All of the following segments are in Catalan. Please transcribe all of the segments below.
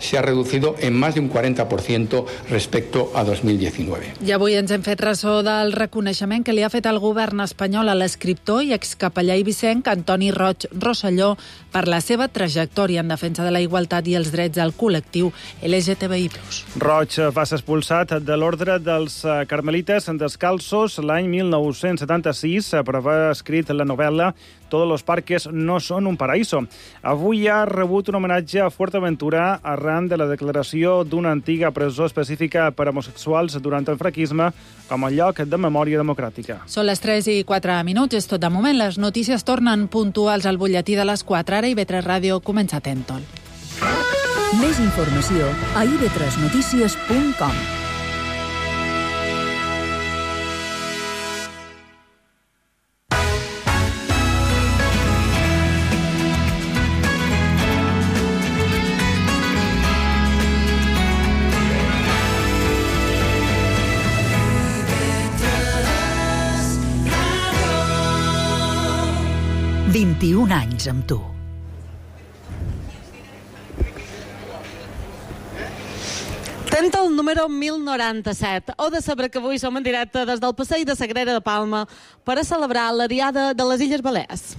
se ha reducido en más de un 40% respecto a 2019. I avui ens hem fet ressò del reconeixement que li ha fet el govern espanyol a l'escriptor i excapellà eivissenc Antoni Roig Rosselló per la seva trajectòria en defensa de la igualtat i els drets del col·lectiu LGTBI+. Roig va ser expulsat de l'ordre dels carmelites descalços l'any 1976 per haver escrit la novel·la Todos los parques no son un paraíso. Avui ha rebut un homenatge a Fuerteventura arran de la declaració d'una antiga presó específica per a homosexuals durant el franquisme com a lloc de memòria democràtica. Són les 3:04. És tot de moment. Les notícies tornen puntuals al butlletí de les 4. Ara IB3 Ràdio comença Tentol. Més informació a ib3notícies.com. ...21 anys amb tu. Tentol número 1097. Heu de saber que avui som en directe des del passeig de Sagrera de Palma per a celebrar la Diada de les Illes Balears.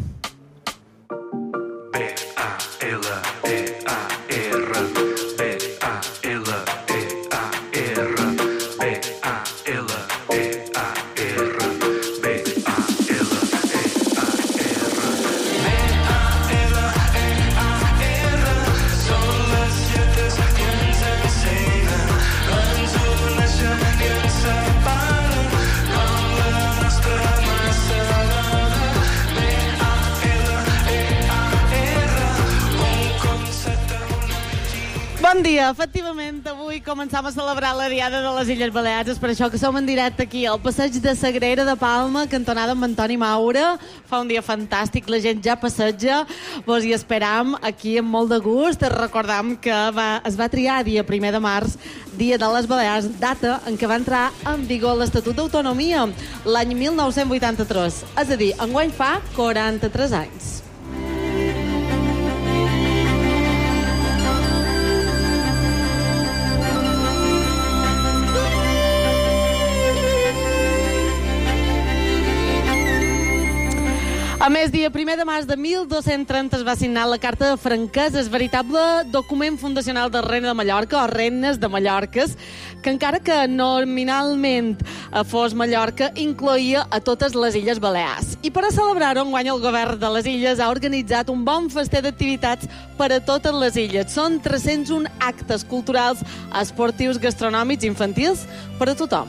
Bon dia, efectivament, avui començam a celebrar la Diada de les Illes Balears, és per això que som en directe aquí al passeig de Sagrera de Palma, cantonada amb Antoni Maura. Fa un dia fantàstic, la gent ja passeja, vos hi esperam aquí amb molt de gust. Recordam que es va triar dia 1 de març, Dia de les Balears, data en què va entrar en vigor l'Estatut d'Autonomia, l'any 1983, és a dir, enguany fa 43 anys. A més, dia 1 de març de 1230 es va signar la Carta de Franqueses, veritable document fundacional del Regne de Mallorca, o Regnes de Mallorques, que encara que nominalment fos Mallorca, incloïa a totes les Illes Balears. I per a celebrar-ho, enguany el govern de les Illes ha organitzat un bon fester d'activitats per a totes les illes. Són 301 actes culturals, esportius, gastronòmics, infantils, per a tothom.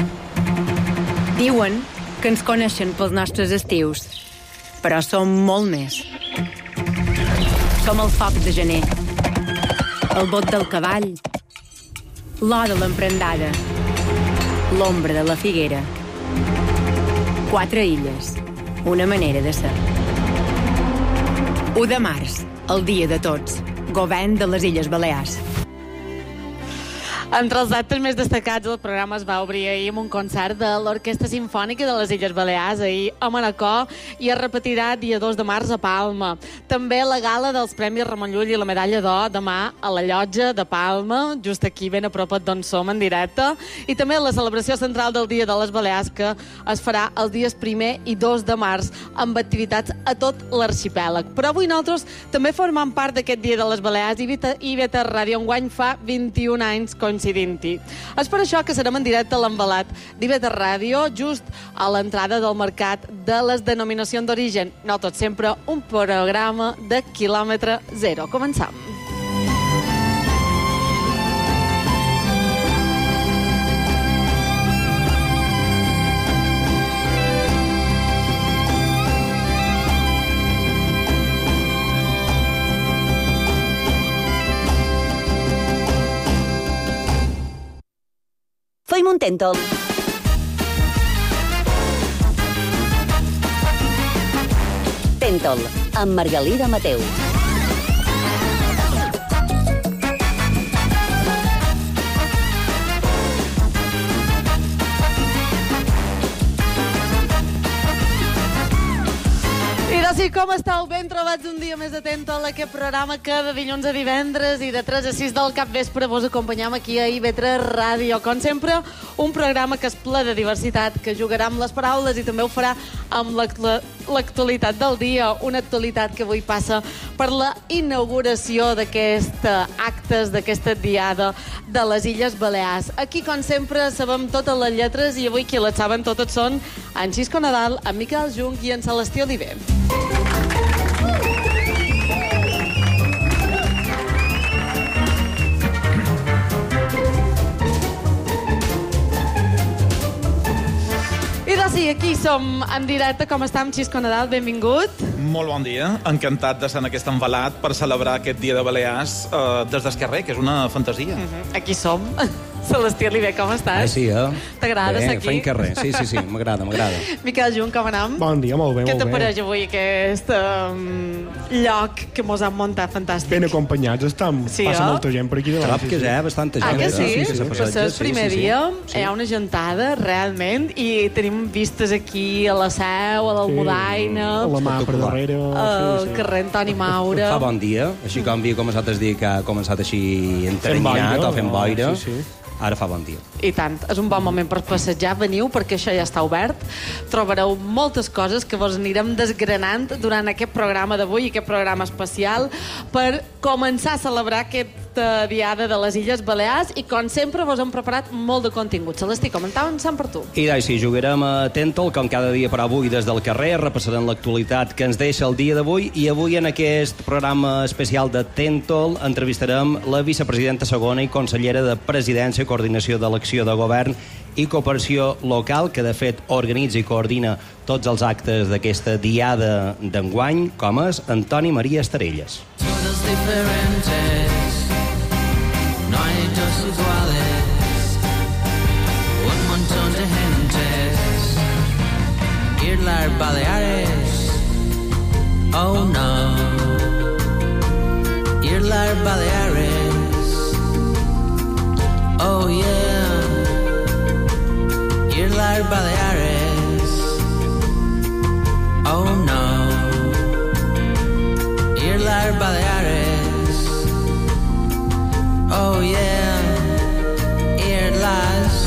Diuen que ens coneixen pels nostres estius, però som molt més. Som el foc de gener, el bot del cavall, l'or de l'emprendada, l'ombra de la figuera. 4 illes, una manera de ser. 1 de març, el dia de tots, govern de les Illes Balears. Entre els actes més destacats del programa es va obrir ahir amb un concert de l'Orquestra Simfònica de les Illes Balears, ahir a Manacor, i es repetirà dia 2 de març a Palma. També la gala dels Premis Ramon Llull i la Medalla d'Or demà a la Llotja de Palma, just aquí ben a prop d'on som en directe, i també la celebració central del Dia de les Balears, que es farà els dies 1 i 2 de març amb activitats a tot l'arxipèlag. Però avui nosaltres també formam part d'aquest Dia de les Balears i IB3 Ràdio enguany fa 21 anys coincidint-hi. És per això que serem en directe a l'envelat d'IB3 Ràdio, just a l'entrada del mercat de les denominacions d'origen. No tot sempre un programa de quilòmetre zero. Començam. Feim un Tentol. Tentol, amb Margalida Mateu. I d'ací com esteu? Ben trobats benvinguts un dia més atent a aquest programa que de dilluns a divendres i de 3 a 6 del capvespre vos acompanyam aquí a IB3 Ràdio. Com sempre, un programa que és ple de diversitat, que jugarà amb les paraules i també ho farà amb l'actualitat del dia, una actualitat que avui passa per la inauguració d'aquesta actes, d'aquesta diada de les Illes Balears. Aquí, com sempre, sabem totes les lletres i avui qui les saben totes són en Xisco Nadal, en Miquel Jung i en Celestí Oliver. I doncs sí, aquí som en directe. Com està, Xisco Nadal? Benvingut. Molt bon dia. Encantat de ser en aquest envelat per celebrar aquest dia de Balears des d'Esquerrer, que és una fantasia. Aquí som. Celestí Oliver, com estàs? Sí, T'agrada ser aquí? Fent carrer, sí, m'agrada. Miquel Jung, com anam? Bon dia, molt bé, Què t'apareix avui aquest lloc que mos han muntat fantàstic? Ben acompanyats estem. Sí, Passa molta gent per aquí. Trob que ja hi ha bastanta gent. Que sí? Però és el primer dia, hi ha una gentada, realment, i tenim vistes aquí a la Seu, a l'Almudaina, a la mà per darrere, al carrer Antoni Maura. Fa bon dia, així com havia començat el dia que ha començat així entrenyat o fent boira. Ara fa bon dia. I tant, és un bon moment per passejar. Veniu, perquè això ja està obert. Trobareu moltes coses que vos anirem desgranant durant aquest programa d'avui, aquest programa especial, per començar a celebrar aquesta diada de les Illes Balears i, com sempre, vos hem preparat molt de contingut. Celestí, començant per tu. I sí, jugarem a Tentol, com cada dia, però avui des del carrer. Repassarem l'actualitat que ens deixa el dia d'avui i avui en aquest programa especial de Tentol entrevistarem la vicepresidenta segona i consellera de Presidència, Coordinació de l'Acció de Govern i Cooperació Local, que de fet organitza i coordina tots els actes d'aquesta diada d'enguany, com és Antoni Maria Estarelles. Todos diferentes, no hay dos iguales, un montón de gentes, Islas Baleares, oh no, Islas Baleares, oh yeah, Islas Baleares, oh no, Islas Baleares, oh yeah, Islas.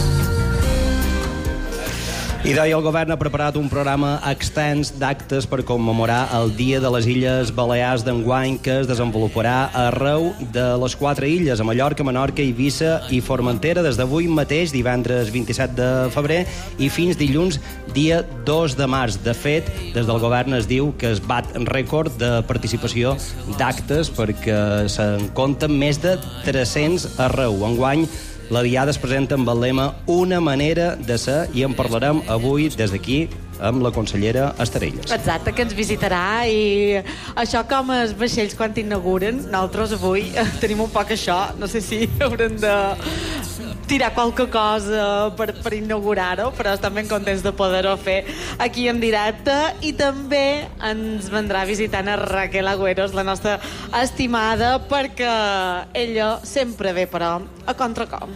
I el govern ha preparat un programa extens d'actes per commemorar el Dia de les Illes Balears d'enguany, que es desenvoluparà arreu de les 4 illes, a Mallorca, Menorca, Eivissa i Formentera, des d'avui mateix, divendres 27 de febrer, i fins dilluns, dia 2 de març. De fet, des del govern es diu que es bat en rècord de participació d'actes perquè se'n compten més de 300 arreu. Enguany, la diada es presenta amb el lema Una manera de ser i en parlarem avui des d'aquí amb la consellera Estarelles. Exacte, que ens visitarà i això com els vaixells quan t'inauguren, nosaltres avui tenim un poc això, no sé si haurem de tirar qualque cosa per inaugurar-ho, però estem ben contents de poder-ho fer aquí en directe i també ens vendrà visitant a Raquel Agüeros, la nostra estimada, perquè ella sempre ve, però, a contracom.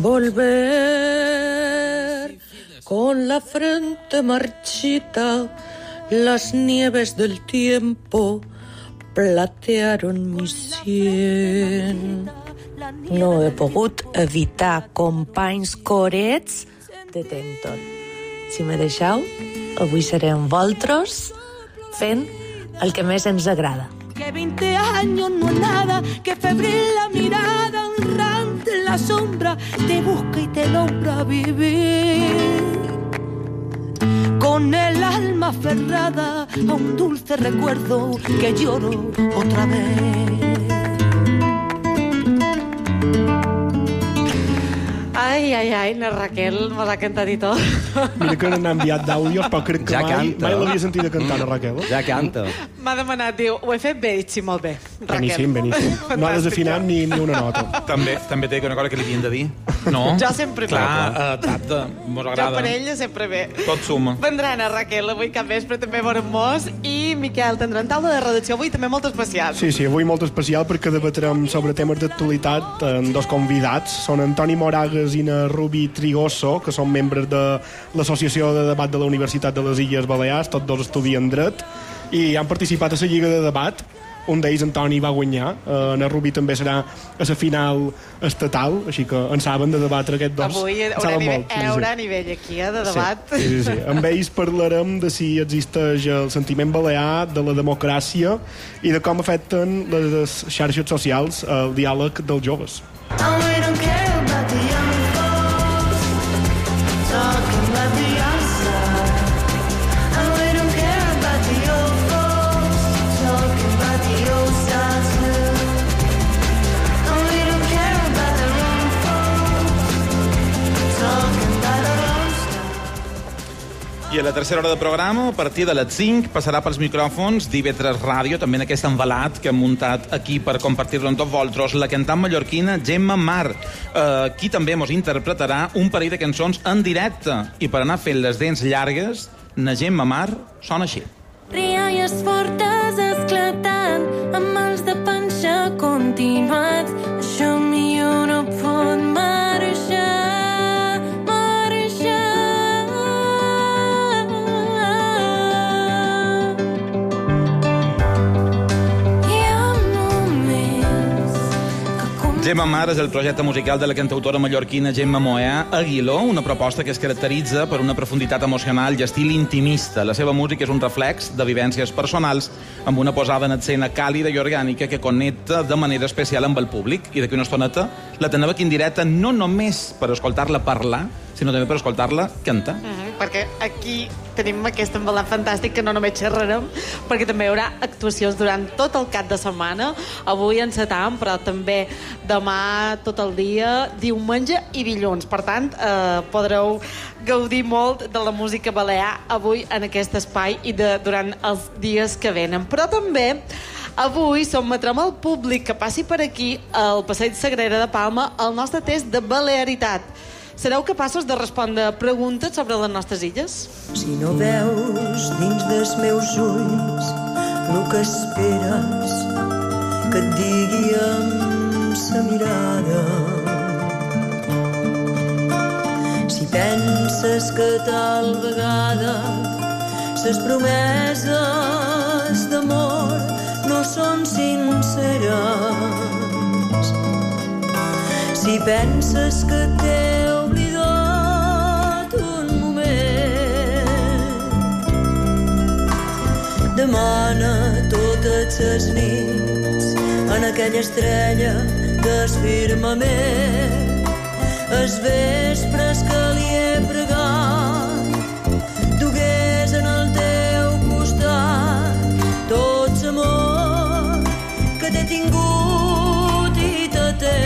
Volver con la frente marchita, las nieves del tiempo platearon mi sien. No he pogut evitar companys corets de Tentol. Si me deixeu, avui serem vosaltres fent el que més ens agrada. Que 20 años no es nada, que febril la mirada, honrante en la sombra, te busca y te logra vivir. Con el alma aferrada a un dulce recuerdo que lloro otra vez. Ai, la Raquel mos ha cantat i tot. Mira que n'ha enviat d'àudios, però crec que Ja mai canta. l'havia sentit a cantar, la Raquel. Ja canta. M'ha demanat, diu, ho he fet bé, sí, molt bé, Raquel. Beníssim. No ha desafinat ni una nota. També té una cosa que li havien de dir. No? Jo sempre bé. Clar, tacte, mos agrada. Jo per ella sempre bé. Tot suma. Vendran a Raquel avui cap vespre, també veurem mos, i Miquel tindran taula de redacció avui també molt especial. Sí, avui molt especial perquè debatrem sobre temes d'actualitat amb dos convidats. Són Antoni Moragas i na Rubi Trigoso, que són membres de l'Associació de Debat de la Universitat de les Illes Balears, tots dos estudien dret, i han participat a la Lliga de Debat. Un d'ells, Antoni, va guanyar. En el Rubí també serà a la final estatal, així que en saben de debatre aquest dos. Avui haurà nivell aquí, de debat. Sí. Amb ells parlarem de si existeix el sentiment balear, de la democràcia i de com afecten les xarxes socials el diàleg dels joves. I a la tercera hora de programa, a partir de les 5, passarà pels micròfons d'IV3 Ràdio, també en aquest envelat que hem muntat aquí per compartir-lo amb tots vosaltres, la cantant mallorquina Gemma Mar, qui també mos interpretarà un parell de cançons en directe. I per anar fent les dents llargues, na Gemma Mar sona així. Rialles fortes esclatant, amb mals de panxa continuats, això millor no pot marxar. Gemma Mar és el projecte musical de la cantautora mallorquina Gemma Moea Aguiló, una proposta que es caracteritza per una profunditat emocional i estil intimista. La seva música és un reflex de vivències personals amb una posada en escena càlida i orgànica que connecta de manera especial amb el públic. I d'aquí una estoneta la tenem aquí en directe no només per escoltar-la parlar, sinó també per escoltar-la cantar. Perquè aquí tenim aquest envelat fantàstic que no només xerrarem, perquè també hi haurà actuacions durant tot el cap de setmana, avui encetam, però també demà tot el dia, diumenge i dilluns. Per tant, podreu gaudir molt de la música balear avui en aquest espai i durant els dies que venen. Però també avui sotmetrem al públic que passi per aquí, al Passeig Sagrera de Palma, el nostre test de balearitat. Sereu capaços de respondre preguntes sobre les nostres illes? Si no veus dins dels meus ulls el que esperes que et digui amb sa mirada, si penses que tal vegada ses promeses d'amor no són sinceres, si penses que t'he oblidat un moment, demana totes les nits en aquella estrella del firmament, els vespres que li he pregat dugués en el teu costat tot l'amor que t'he tingut i te té.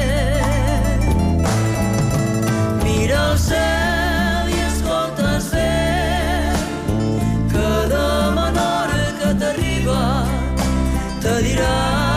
Mira el cel i escolta el vent que de menor que t'arriba te dirà.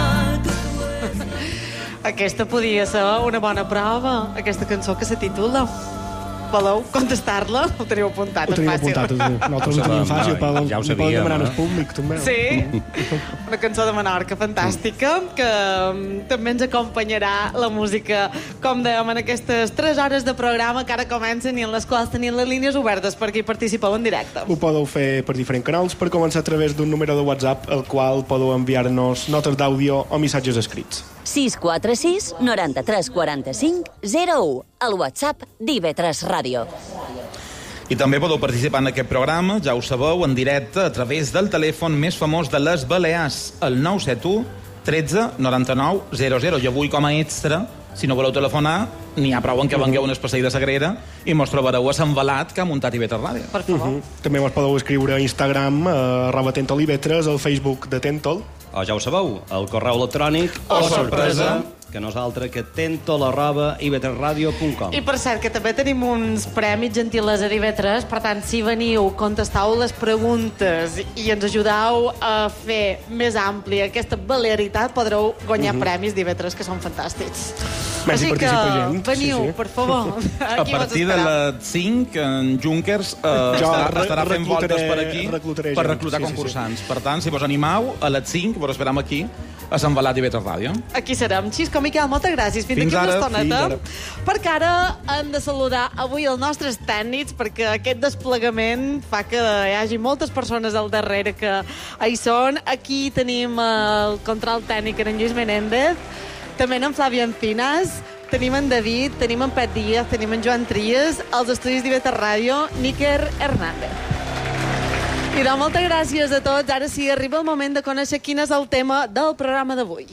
Aquesta podia ser una bona prova, aquesta cançó que se titula. Voleu contestar-la? Ho teniu apuntat, és fàcil. Nosaltres ho tenim fàcil, ja ho sabíem. Poden demanar al públic, també. Sí, una cançó de Menorca fantàstica, que també ens acompanyarà la música, com dèiem, en aquestes 3 hores de programa que ara comencen i en les quals tenim les línies obertes per qui participeu en directe. Ho podeu fer per diferents canals, per començar a través d'un número de WhatsApp al qual podeu enviar-nos notes d'àudio o missatges escrits. 646 93 45 01, el WhatsApp d'IV3 Ràdio. I també podeu participar en aquest programa, ja ho sabeu, en directe a través del telèfon més famós de les Balears, el 971 13 99 00. I avui, com a extra, si no voleu telefonar, n'hi ha prou en què vengueu un Passeig de Sagrera i mos trobareu a l'envelat que ha muntat IV3 Ràdio. Per favor. També mos podeu escriure a Instagram, @TentolIV3, al Facebook de Tentol. O ja ho sabeu, el correu electrònic sorpresa, que nosaltres que tentol@ib3radio.com. I per cert, que també tenim uns premis gentilesa d'IV3, per tant, si veniu, contestau les preguntes i ens ajudau a fer més àmplia aquesta balearitat, podreu guanyar premis d'IV3 que són fantàstics. Així que veniu, per favor. A partir de les 5, en Junkers estarà fent voltes per aquí per reclutar concursants. Per tant, si vos animau, a les 5 vos esperam aquí a l'envelat d'IV3 Ràdio. Aquí serem, 6 com Miquel, moltes gràcies. Fins Fins d'aquí una ara, estoneta. fins Perquè ara hem de saludar avui els nostres tècnics, perquè aquest desplegament fa que hi hagi moltes persones al darrere que hi són. Aquí tenim el control tècnic en Lluís Menéndez, també en Flavia Encinas, tenim en David, tenim en Pet Díaz, tenim en Joan Trias, als estudis d'IV3 Ràdio, Níker Hernández. I doncs, moltes gràcies a tots. Ara sí, arriba el moment de conèixer quin és el tema del programa d'avui.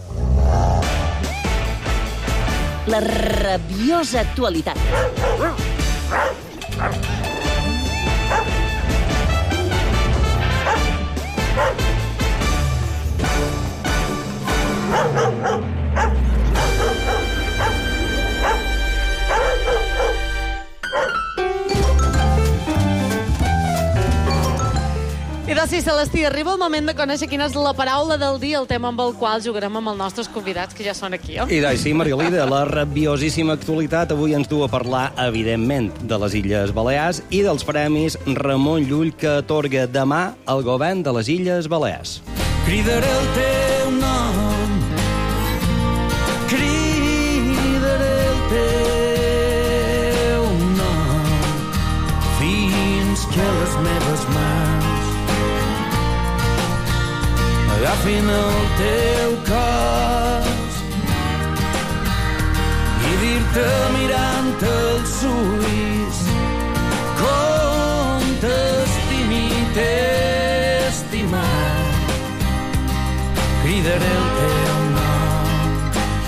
La rabiosa actualitat. I doncs sí, Celestí, arriba el moment de conèixer quina és la paraula del dia, el tema amb el qual jugarem amb els nostres convidats, que ja són aquí, I doncs sí, Margalida, la rabiosíssima actualitat avui ens du a parlar, evidentment, de les Illes Balears i dels premis Ramon Llull que atorga demà el govern de les Illes Balears. Cridaré el teu nom, cridaré el teu nom, fins que les meves mans agafin el teu cos i dir-te mirant els ulls com t'estimi t'he estimat. Cridaré el teu nom,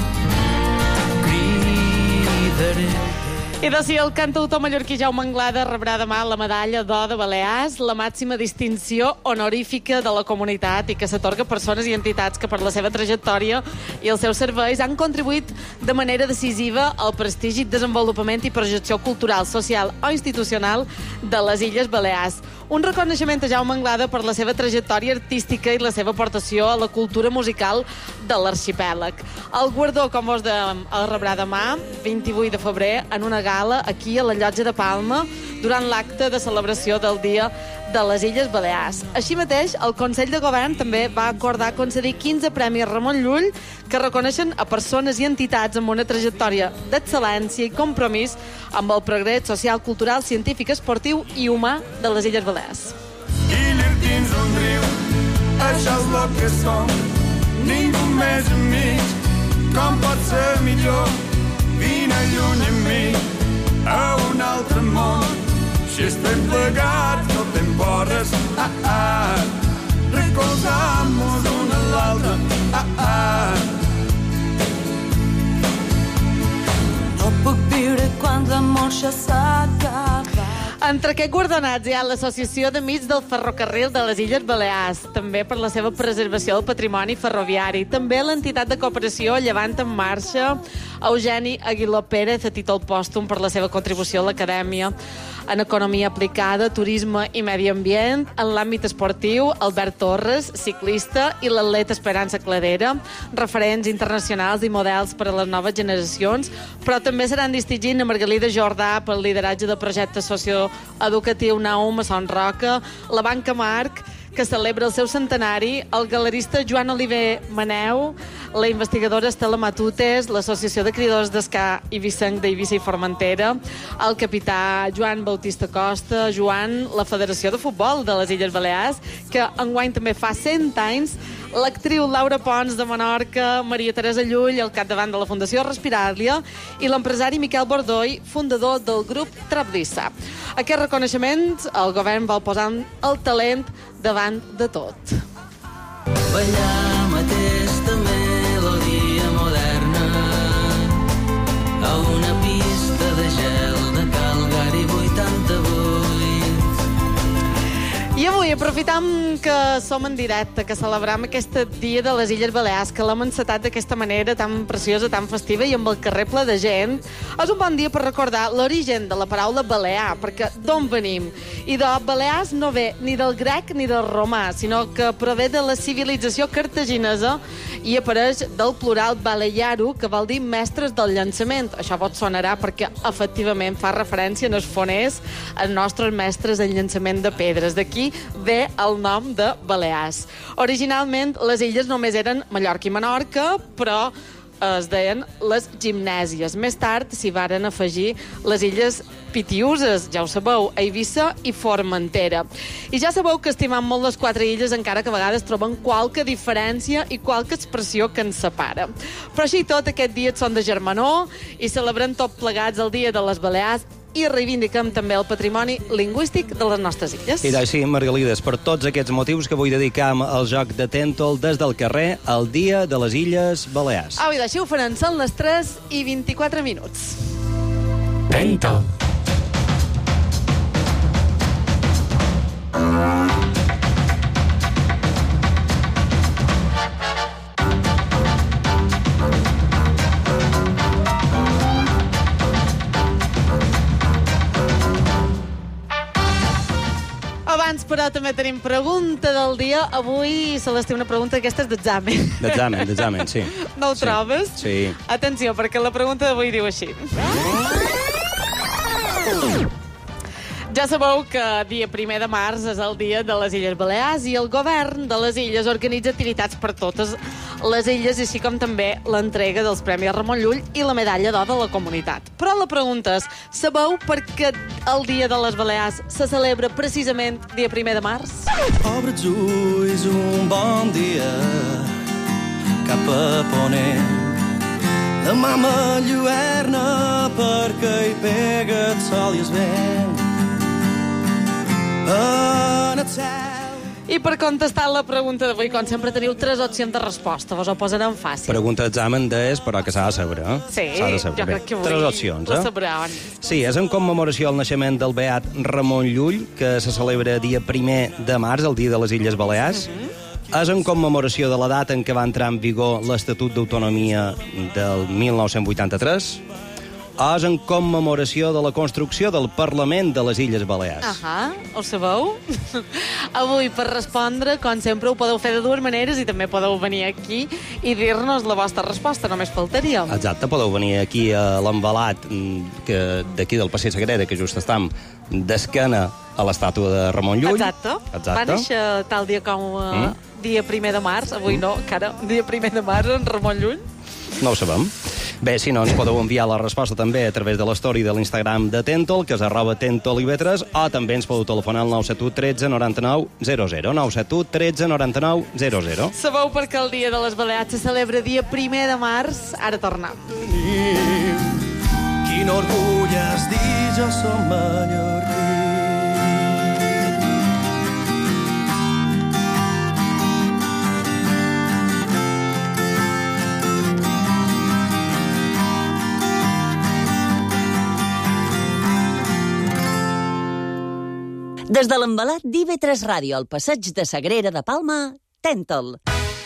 cridaré. I doncs sí, el cantautor mallorquí Jaume Anglada rebrà demà la medalla d'Or de Balears, la màxima distinció honorífica de la comunitat i que s'atorga a persones i entitats que per la seva trajectòria i els seus serveis han contribuït de manera decisiva al prestigi, desenvolupament i projecció cultural, social o institucional de les Illes Balears. Un reconeixement a Jaume Anglada per la seva trajectòria artística i la seva aportació a la cultura musical de l'arxipèlag. El guardó, com vos dèiem, el rebrà demà, 28 de febrer, en una gala aquí a la Llotja de Palma, durant l'acte de celebració del Dia de les Illes Balears. Així mateix, el Consell de Govern també va acordar concedir 15 premis Ramon Llull que reconeixen a persones i entitats amb una trajectòria d'excel·lència i compromís amb el progrés social, cultural, científic, esportiu i humà de les Illes Balears. Illes dins un riu, això és el que som, ningú més enmig, com pot ser millor, vine lluny amb mi, a un altre món, si estem plegats no te'n porres, recolzam-nos un a l'altre, No puc viure quan l'amor ja s'ha acabat. Entre aquests guardonats hi ha l'Associació d'Amics del Ferrocarril de les Illes Balears, també per la seva preservació del patrimoni ferroviari, també l'entitat de cooperació Llevant en Marxa, Eugeni Aguiló Pérez, a títol pòstum per la seva contribució a l'Acadèmia en Economia Aplicada, Turisme i Medi Ambient, en l'àmbit esportiu, Albert Torres, ciclista, i l'atleta Esperança Cladera, referents internacionals i models per a les noves generacions, però també seran distingint a Margalida Jordà pel lideratge del projecte socioeducatiu Naum a Son Roca, la Banca Marc, que celebra el seu centenari, el galerista Joan Oliver Maneu, la investigadora Estela Matutes, l'Associació de Criadors d'Escà i Vicenc d'Eivissa i Formentera, el capità Joan Bautista Costa, Joan, la Federació de Futbol de les Illes Balears, que enguany també fa 100 anys, l'actriu Laura Pons de Menorca, Maria Teresa Llull, al capdavant de la Fundació Respiràlia, i l'empresari Miquel Bordoi, fundador del grup Trablissa. Aquest reconeixement el govern vol posar el talent davant de tot. Ballam aquesta melodia moderna a una pista de gel de Calgary 88. I avui, aprofitam que som en directe, que celebrem aquest dia de les Illes Balears, que l'hem encetat d'aquesta manera tan preciosa, tan festiva i amb el carrer ple de gent, és un bon dia per recordar l'origen de la paraula balear, perquè d'on venim? I de Balears no ve ni del grec ni del romà, sinó que prové de la civilització cartaginesa i apareix del plural balearu, que vol dir mestres del llançament. Això vos sonarà perquè efectivament fa referència en els foners als nostres mestres en llançament de pedres. D'aquí ve el nom de Balears. Originalment, les illes només eren Mallorca i Menorca, però es deien les gimnèsies. Més tard s'hi varen afegir les illes Pitiuses, ja ho sabeu, Eivissa i Formentera. I ja sabeu que estimam molt les 4 illes, encara que a vegades troben qualque diferència i qualque expressió que ens separa. Però així i tot, aquest dia són de germanor i celebrem tot plegats el Dia de les Balears i reivindiquem també el patrimoni lingüístic de les nostres illes. I així, Margalides, per tots aquests motius que vull dedicar al joc de Tèntol des del carrer al Dia de les Illes Balears. Au, i d'així ho faran, són les 3:24. Tèntol. Abans, però, també tenim pregunta del dia. Avui, Celestí, una pregunta aquesta és d'examen. D'examen, sí. No ho trobes? Sí. Atenció, perquè la pregunta d'avui diu així. Ja sabeu que dia 1 de març és el dia de les Illes Balears i el govern de les illes organitza activitats per totes les illes, així com també l'entrega dels Premis Ramon Llull i la Medalla d'Or de la Comunitat. Però la pregunta és, sabeu per què el dia de les Balears se celebra precisament dia 1 de març? Obre els ulls un bon dia cap a ponent. La mama lluerna perquè hi pega el sol i el vent. I per contestar la pregunta d'avui, com sempre, teniu 3 opcions de resposta. Vos ho posarem fàcil. Pregunta d'examen d'és, però que s'ha de saber, eh? Sí, jo crec que avui 3 opcions, ho sabran. Sí, és en commemoració al naixement del beat Ramon Llull, que se celebra dia 1 de març, el dia de les Illes Balears. És en commemoració de la data en què va entrar en vigor l'Estatut d'Autonomia del 1983. És en commemoració de la construcció del Parlament de les Illes Balears. Ahà, ho sabeu? Avui, per respondre, com sempre, ho podeu fer de 2 maneres i també podeu venir aquí i dir-nos la vostra resposta, només faltaria. Exacte, podeu venir aquí a l'envelat d'aquí del Passeig Sagrera, que just estem d'esquena a l'estàtua de Ramon Llull. Exacte. Va néixer tal dia com dia 1 de març, avui no, encara dia 1 de març, en Ramon Llull. No ho sabem. Bé, si no, ens podeu enviar la resposta també a través de l'story de l'Instagram de Tèntol, que és @tentolivetres, o també ens podeu telefonar al 971 13 99 00. 971 13 99 00. Sabeu per què el Dia de les Balears se celebra dia 1 de març? Ara tornem. Quin orgull és dir jo som mallorquí. Des de l'embalat d'IV3 Ràdio al Passeig de Sagrera de Palma, Tèntol.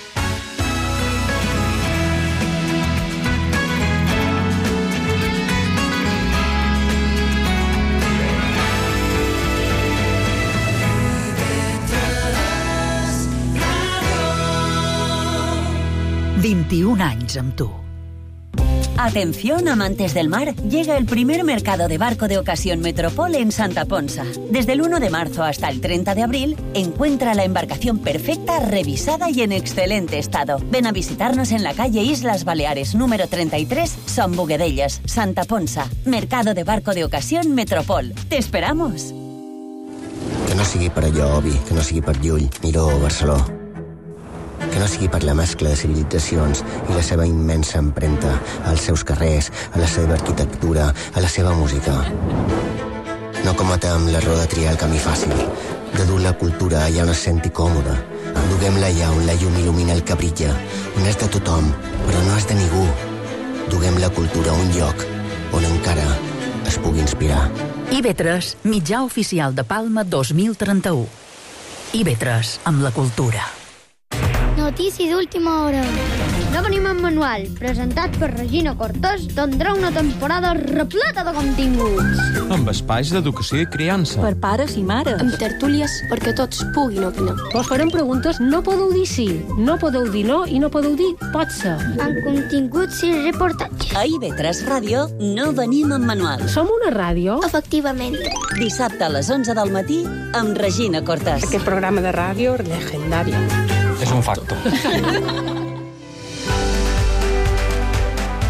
«21 anys amb tu». Atención, amantes del mar, llega el primer mercado de barco de ocasión Metropol en Santa Ponsa. Desde el 1 de marzo hasta el 30 de abril, encuentra la embarcación perfecta, revisada y en excelente estado. Ven a visitarnos en la calle Islas Baleares, número 33, Son Boguedellas, Santa Ponsa. Mercado de barco de ocasión Metropol. ¡Te esperamos! Que no sigui per allò, Obi, que no sigui per Llull, Miró o Barceló. Que no sigui per la mescla de civilitzacions i la seva immensa empremta als seus carrers, a la seva arquitectura, a la seva música. No cometem l'error de triar el camí fàcil, de dur la cultura allà on es senti còmode. Duguem-la allà on la llum il·lumina el que brilla, on és de tothom, però no és de ningú. Duguem la cultura a un lloc on encara es pugui inspirar. IB3, mitjà oficial de Palma 2031. IB3, amb la cultura. Notícia d'última hora. No venim en manual, presentat per Regina Cortés, tindrà una temporada repleta de continguts. Amb espais d'educació i criança. Per pares i mares. Amb tertúlies perquè tots puguin opinar. Vos farem preguntes, no podeu dir sí, no podeu dir no i no podeu dir pot ser. Amb continguts i reportatges. A IB3 Ràdio no venim en manual. Som una ràdio? Efectivament. Dissabte a les 11 del matí amb Regina Cortés. Aquest programa de ràdio legendari. És un facto.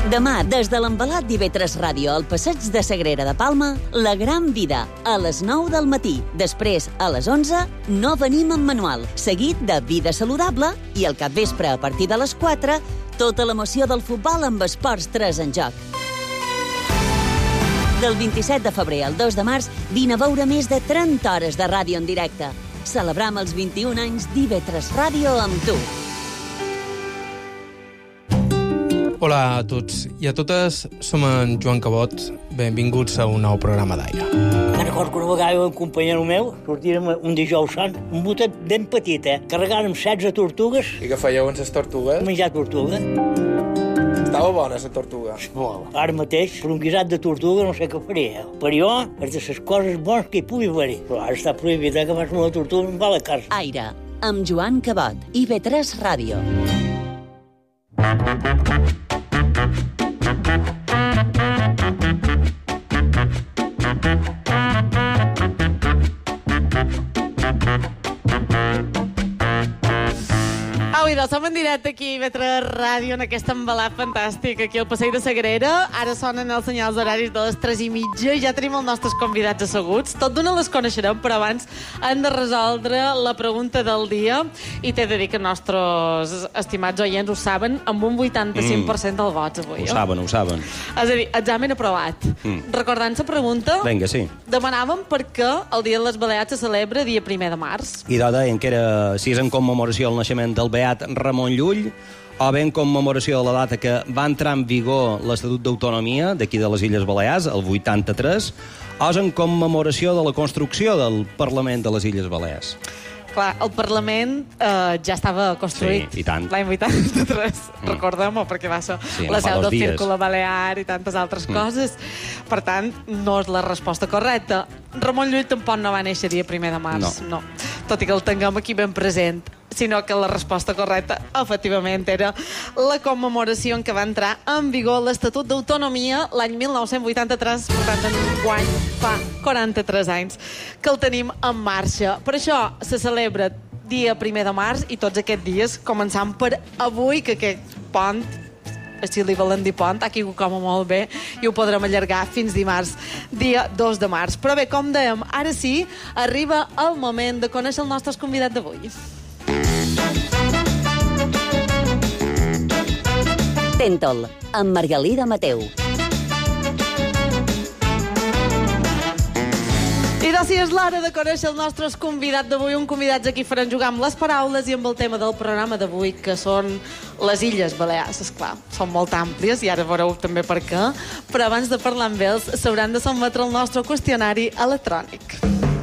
Demà, des de l'Envelat d'Ivetres Ràdio al Passeig de Sagrera de Palma, La Gran Vida, a les 9 del matí. Després, a les 11, No venim amb manual, seguit de Vida Saludable i al capvespre, a partir de les 4, tota l'emoció del futbol amb Esports 3 en joc. Del 27 de febrer al 2 de març, vine a veure més de 30 hores de ràdio en directe. Celebram els 21 anys d'Ivetres Ràdio amb tu. Hola a tots i a totes, som en Joan Cabot. Benvinguts a un nou programa d'Aire. Me'n recordo que una vegada un companyero meu sortíem un dijous sant, un botet ben petit, carregàrem 16 tortugues. I què fèieu amb les tortugues? Menjar tortuga. Estava bona, la tortuga. Molt. Ara mateix, per un guisat de tortuga no sé què faria. Per jo, és de les coses bones que hi pugui haver-hi. Però ara està prohibit que abans una tortuga em va a la casa. Aire, amb Joan Cabot, IB3 Ràdio. Som en directe aquí a IB3 Ràdio, en aquest embalat fantàstic aquí al Passeig de Sagrera. Ara sonen els senyals horaris de les 3:30 i ja tenim els nostres convidats asseguts. Tot d'una les coneixerem, però abans han de resoldre la pregunta del dia i t'he de dir que els nostres estimats oients ho saben amb un 85% del vots avui. Ho saben. És a dir, examen aprovat. Recordant la pregunta, vinga, sí. Demanàvem per què el Dia de les Balears se celebra dia 1 de març. I deien que era, si és en commemoració del naixement del beat Ramon Llull, o bé en commemoració de la data que va entrar en vigor l'Estatut d'Autonomia d'aquí de les Illes Balears, el 83, o és en commemoració de la construcció del Parlament de les Illes Balears. Clar, el Parlament ja estava construït l'any 83, recordem-ho, perquè va ser la seu del Círculo Balear i tantes altres coses. Per tant, no és la resposta correcta. Ramon Llull tampoc no va néixer dia 1 de març, no. Tot i que el tinguem aquí ben present, sinó que la resposta correcta, efectivament, era la commemoració en què va entrar en vigor l'Estatut d'Autonomia l'any 1983, per tant, enguany fa 43 anys que el tenim en marxa. Per això se celebra dia 1 de març i tots aquests dies, començant per avui, que aquest pont, si li volen dir pont, aquí ho coma molt bé i ho podrem allargar fins dimarts, dia 2 de març. Però bé, com dèiem, ara sí, arriba el moment de conèixer el nostre convidat d'avui. Tentol, amb Margalida Mateu. I doncs és l'hora de conèixer el nostre convidat d'avui, un convidat aquí faran jugar amb les paraules i amb el tema del programa d'avui, que són les Illes Balears. Esclar, són molt àmplies i ara veureu també per què, però abans de parlar amb ells s'hauran de sotmetre el nostre qüestionari electrònic.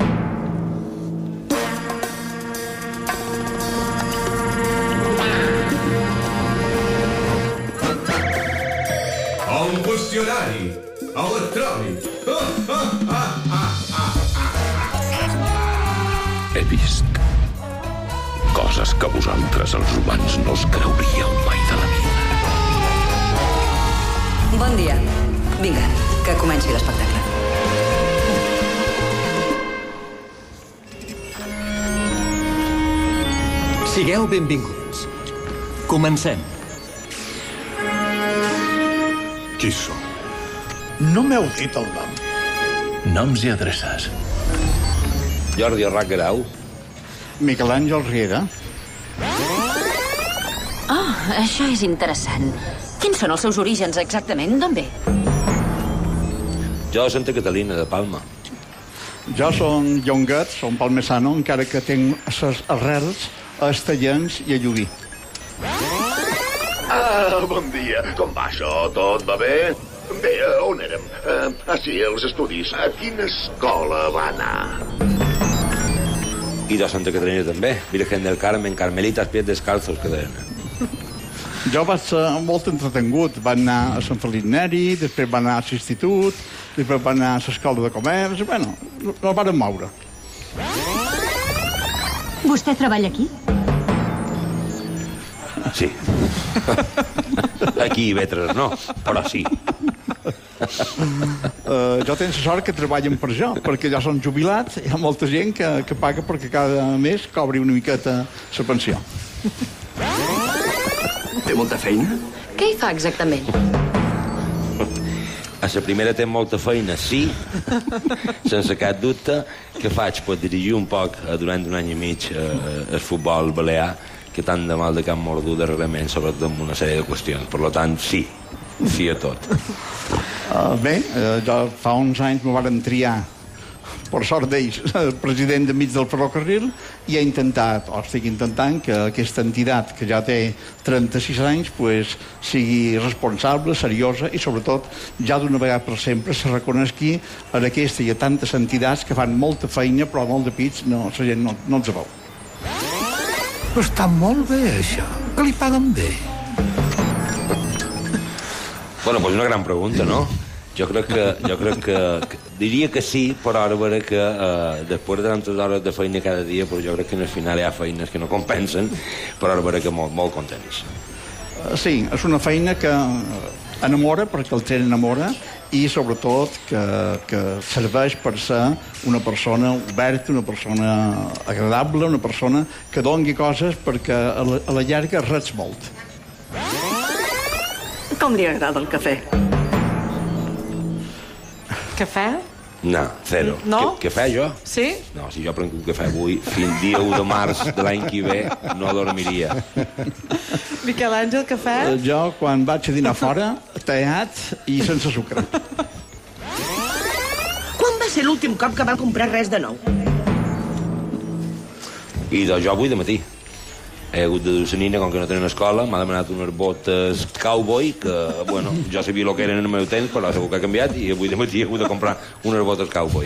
Un qüestionari electrònic. He vist coses que vosaltres, els humans, no us creuríeu mai de la vida. Bon dia. Vinga, que comenci l'espectacle. Sigueu benvinguts. Comencem. Qui sou? No m'heu dit el nom. Noms i adreces. Jordi Arrac-Grau. Miquel Àngel Riera. Oh, això és interessant. Quins són els seus orígens exactament? D'on ve? Jo, Santa Catalina, de Palma. Jo som llonguet, som palmesano, encara que tinc les arrels a Estellens i a Llubí. Bon dia. Com va això? Tot va bé? Bé, on érem? Sí, els estudis. A quina escola va anar? I de Santa Catalina també. Virgen del Carmen, Carmelitas, pies descalzos, que deien. Jo vaig ser molt entretengut. Va anar a Sant Felip Neri, després va anar a l'institut, després va anar a l'escola de comerç. Bueno, no vàrem moure. Vostè treballa aquí? Sí. Aquí a IB3 no, però sí. Jo tinc la sort que treballen per jo, perquè ja són jubilats, hi ha molta gent que paga perquè cada mes cobri una miqueta la pensió. Té molta feina? Què hi fa exactament? A la primera té molta feina, sí, sense cap dubte, que faig per dirigir un poc durant un any i mig el futbol balear, que tant de mal de cap mordut darrerament, sobretot amb una sèrie de qüestions. Per tant, sí a tot. Bé, jo fa uns anys me varen triar, per sort d'ells, president de mig del ferrocarril, i he intentat, o estic intentant, que aquesta entitat, que ja té 36 anys, pues, sigui responsable, seriosa, i sobretot, ja d'una vegada per sempre, se reconegui en aquesta i a tantes entitats que fan molta feina, però molt de pits, la gent no els veu. Però està molt bé, això. Que li paguen bé? Bueno, pues una gran pregunta, no? Jo crec que diria que sí, però ara veure que després de tantes hores de feina cada dia, però jo crec que al final hi ha feines que no compensen, però ara veure que molt contents. Sí, és una feina que enamora, perquè el tren enamora, i sobretot que serveix per ser una persona oberta, una persona agradable, una persona que doni coses perquè a la llarga rets molt. Com li agrada el cafè? Cafè? No, zero. No? Cafè, jo? Sí? No, si jo prenc un cafè avui, fins dia 1 de març de l'any que ve, no dormiria. Miquel Àngel, cafè? Jo, quan vaig a dinar fora, tallat i sense sucre. Quan va ser l'últim cop que va comprar res de nou? I doncs jo avui de matí. He hagut de dur la nina, com que no tenen escola, m'ha demanat unes botes cowboy, que, bueno, jo sabia el que eren en el meu temps, però segur que ha canviat, i avui de matí he hagut de comprar unes botes cowboy.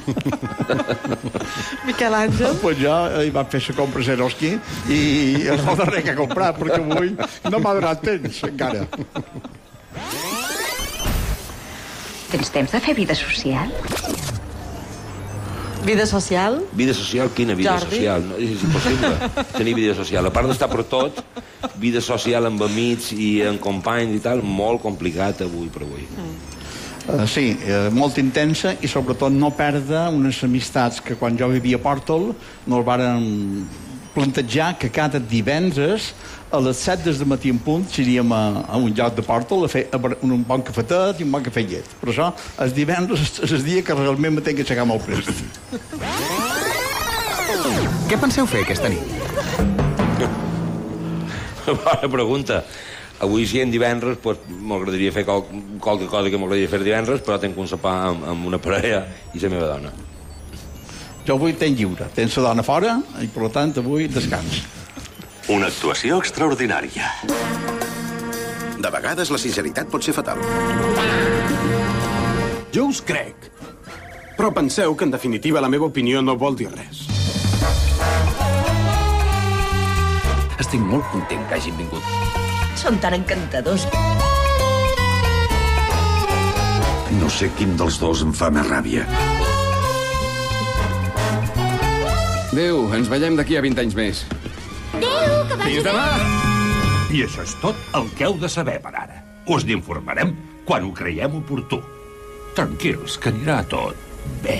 Miquel Àngel? Pues jo hi vaig fer la compra a Zeroski i és el darrer que he comprat, perquè avui no m'ha donat temps, encara. Tens temps de fer vida social? Vida social? Vida social? Quina vida Jordi? social? No, és impossible tenir vida social. A part d'estar per tot, vida social amb amics i amb companys i tal, molt complicat avui per avui. Sí, molt intensa i sobretot no perdre unes amistats que quan jo vivia a Pòrtol no els varen plantejar que cada divendres a les 7 del matí en punt iríem a un lloc de Pòrtol a fer un bon cafetet i un bon cafè llet. Per això, els divendres és el dia que realment me tenc que aixecar molt prest. Què penseu fer aquesta nit? Bona pregunta. Avui, si en divendres, pues, m'agradaria fer qualque cosa que m'agradaria fer divendres, però tenc un sopar amb una parella i la meva dona. Jo avui tenc lliure. Tenc la dona fora i, per tant, avui descans. Una actuació extraordinària. De vegades la sinceritat pot ser fatal. Jo us crec. Però penseu que, en definitiva, la meva opinió no vol dir res. Estic molt content que hagin vingut. Són tan encantadors. No sé quin dels dos em fa més ràbia. Adéu, ens veiem d'aquí a 20 anys més. Adéu, que vagi Fins demà! I això és tot el que heu de saber per ara. Us n'informarem quan ho creiem oportú. Tranquils, que anirà tot bé.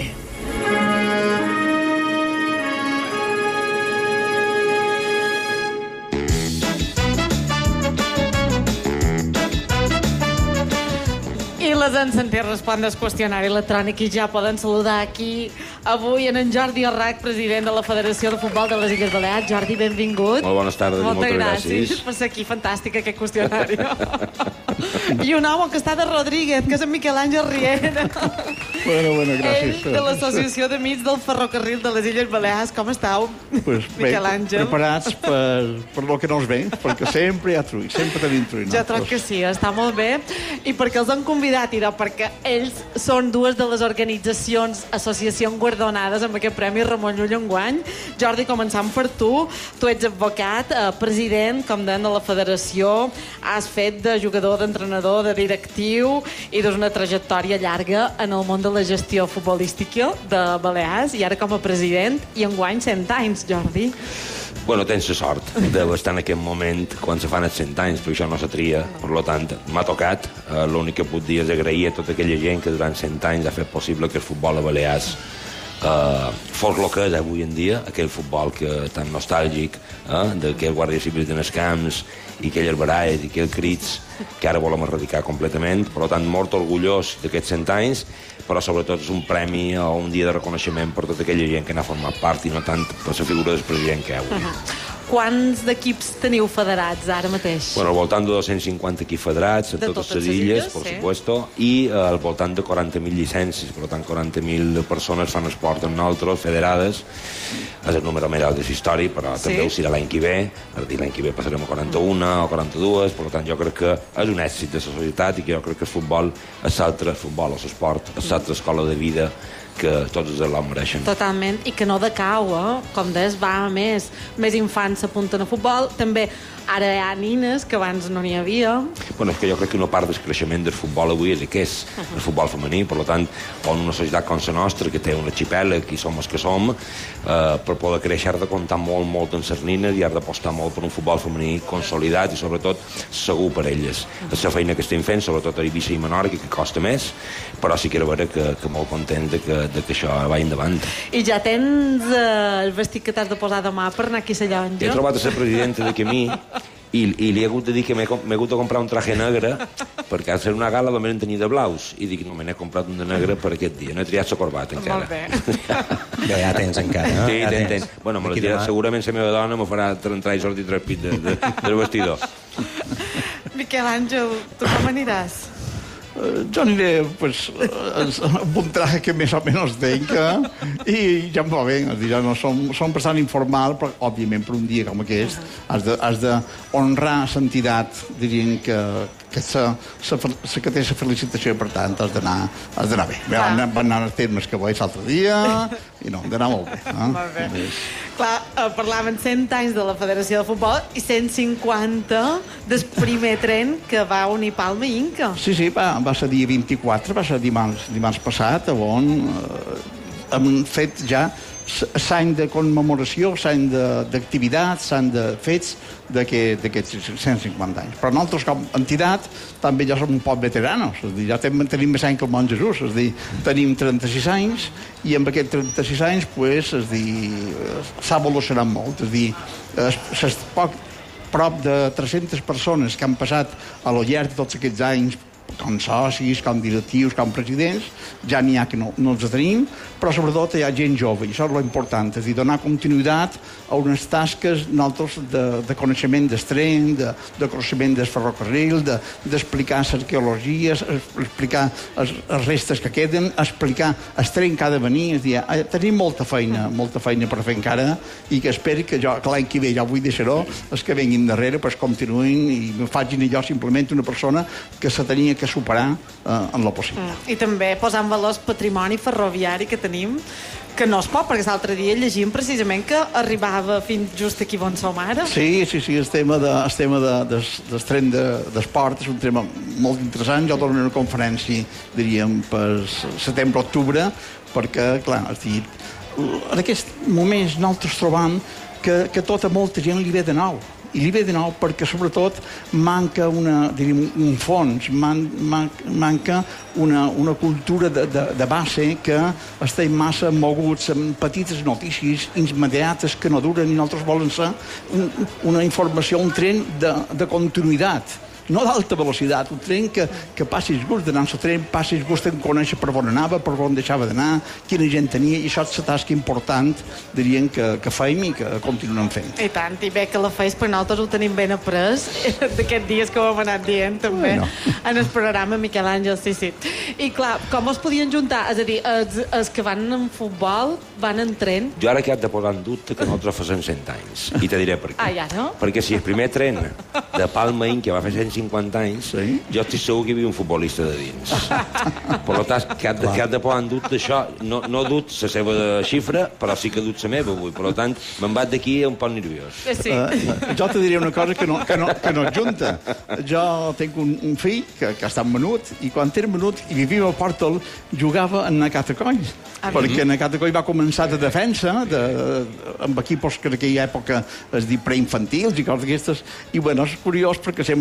I les han sentit respondre al qüestionari electrònic i ja poden saludar aquí avui en Jordi Arrach, president de la Federació de Futbol de les Illes Balears. Jordi, benvingut. Molt bones tardes i moltes gràcies. Per ser aquí, fantàstic aquest qüestionari. I un home que està de Rodríguez, que és en Miquel Àngel Riera. Bueno, gràcies. Ell de l'Associació d'Amics del Ferrocarril de les Illes Balears. Com estàu, Miquel Àngel? Preparats per el que no es ve, perquè sempre hi ha trull, sempre tenim trull. Jo troc que sí, està molt bé. I perquè els han convidat, i perquè ells són dues de les organitzacions, associacions guardonades amb aquest Premi Ramon Llull enguany. Jordi, començant per tu. Tu ets advocat, president, com deien, de la federació. Has fet de jugador, d'entrenador, de directiu i doncs una trajectòria llarga en el món de la gestió futbolística de Balears i ara com a president i enguany 100 anys, Jordi. Bueno, tens la sort d'estar en aquest moment quan se fan els 100 anys, perquè això no se tria, per tant, m'ha tocat. L'únic que puc dir és agrair a tota aquella gent que durant 100 anys ha fet possible que el futbol a Balears fos el que és avui en dia, aquell futbol tan nostàlgic, d'aquell guàrdia civil en els camps, i aquelles baralles i aquells crits que ara volem erradicar completament. Per tant, molt orgullós d'aquests 100 anys, però sobretot és un premi o un dia de reconeixement per tota aquella gent que n'ha format part i no tant per la figura del president que hi ha avui. Quants d'equips teniu federats ara mateix? Bueno, al voltant de 250 equips federats, a totes les illes, per supuesto, i al voltant de 40.000 llicències, per tant 40.000 persones fan esport amb nosaltres, federades. És el número més alt de la història, però també ho serà l'any que ve. L'any que ve passarem a 41 o 42, per tant jo crec que és un èxit de la societat i que jo crec que el futbol és l'altre futbol, o l'esport, és l'altra escola de vida que tots els l'hom mereixen. Totalment, i que no decau, com deies, va més infants s'apunten a futbol, també ara hi ha nines que abans no n'hi havia. Bueno, és que jo crec que una part del creixement del futbol avui és que és el futbol femení, per tant, en una societat com la nostra, que té un arxipèlag i som els que som, per poder créixer has de comptar molt en les nines i has d'apostar molt per un futbol femení consolidat i sobretot segur per elles. És la feina que estem fent, sobretot a Eivissa i Menorca, que costa més, però sí que era vera que molt content de que això vagi endavant. I ja tens el vestit que t'has de posar demà per anar aquí a la llonja? He trobat a la presidenta de Camí i li he hagut de dir que m'he hagut de comprar un traje negre perquè al ser una gala només en tenia de blaus i dic, no, me n'he comprat un de negre per aquest dia, no he triat la corbata encara. Molt bé. Ja tens encara, no? Sí, tens. Bueno, me la tirat, segurament la meva dona me farà entrar i sortir trepit del vestidor. Miquel Àngel, tu com aniràs? Jo aniré amb un traje que més o menys tenc i ja em va bé, ja no som bastant informal, però òbviament per un dia com aquest has d'honrar l'entitat, diríem que té la felicitació, per tant has d'anar bé. Van anar els termes que vaig l'altre dia i no, d'anar molt bé. Molt bé. Clar, parlaven 100 anys de la Federació de Futbol i 150 del primer tren que va unir Palma i Inca. Sí, va ser dia 24, va ser dimarts passat, on hem fet ja l'any de commemoració, l'any d'activitats, l'any de fets d'aquests 150 anys. Però nosaltres, com a entitat, també ja som un poc veteranos. Ja tenim més anys que el Mont Jesús. És a dir, tenim 36 anys i amb aquests 36 anys s'ha evolucionat molt. És a dir, prop de 300 persones que han passat a lo llarg de tots aquests anys com socis, com directius, com presidents, ja n'hi ha que no els tenim, però sobretot hi ha gent jove, i això és l'important, és a dir, donar continuïtat a unes tasques nosaltres de coneixement del tren, de coneixement del ferrocarril, d'explicar l'arqueologia, explicar les restes que queden, explicar el tren que ha de venir, és a dir, tenim molta feina per fer encara, i que espero que l'any que ve ja vull deixar-ho, els que venguin darrere continuïn i me facin allò simplement una persona que se tenia que superar en lo possible. I també posar en valor el patrimoni ferroviari que tenim, que no es pot, perquè l'altre dia llegim precisament que arribava fins just aquí on som ara. Sí, el tema del tren d'esport és un tema molt interessant. Jo torno a una conferència, diríem, per setembre-octubre, perquè, clar, en aquests moments nosaltres trobam que tota molta gent li ve de nou. I li ve de nou perquè, sobretot, manca un fons, manca una cultura de base que estem massa moguts amb petites notícies immediates que no duren, i nosaltres volem ser una informació, un tren de continuïtat, no d'alta velocitat, un tren que passis gust d'anar en el tren, passis gust de conèixer per on anava, per on deixava d'anar, quina gent tenia, i això és la tasca important, diríem, que feim i que continuem fent. I tant, i bé que la feis, perquè nosaltres ho tenim ben après d'aquests dies que ho hem anat dient, també, en el programa Miquel Àngel, sí. I clar, com es podien juntar? És a dir, els que van en futbol van en tren? Jo ara que he de posar en dubte que nosaltres facin 100 anys, i te diré per què. Ja no? Perquè si el primer tren de Palma Inca va fer 150 anys, jo estic segur que hi havia un futbolista de dins. Per tant, que has de posar en dubte això. No dut la seva xifra, però sí que dut la meva avui. Per tant, me'n vaig d'aquí un poc nerviós. Jo te diré una cosa que no junta. Jo tinc un fill que està menut, i quan era menut i vivia a Portal, jugava en Nacatacoll. Perquè Nacatacoll va començar de defensa, amb equipos que en aquella època es diu preinfantils i coses d'aquestes, i bueno, és curiós perquè sempre la